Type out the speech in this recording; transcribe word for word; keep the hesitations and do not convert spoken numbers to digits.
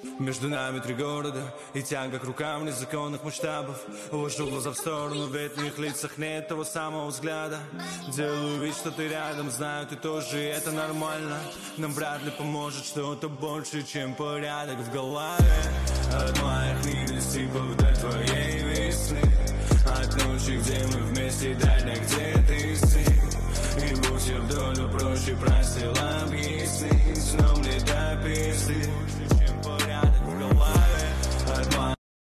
Между нами три города и тяга к рукам незаконных масштабов. Увожу глаза в сторону, ведь в их лицах нет того самого взгляда. Делаю вид, что ты рядом, знаю, ты тоже, и это нормально. Нам вряд ли поможет что-то больше, чем порядок в голове. От моих недостигов до твоей весны, от ночи, где мы вместе, до дня, где ты спишь. И будь я вдоль проще, просил объяснить, но мне до песни.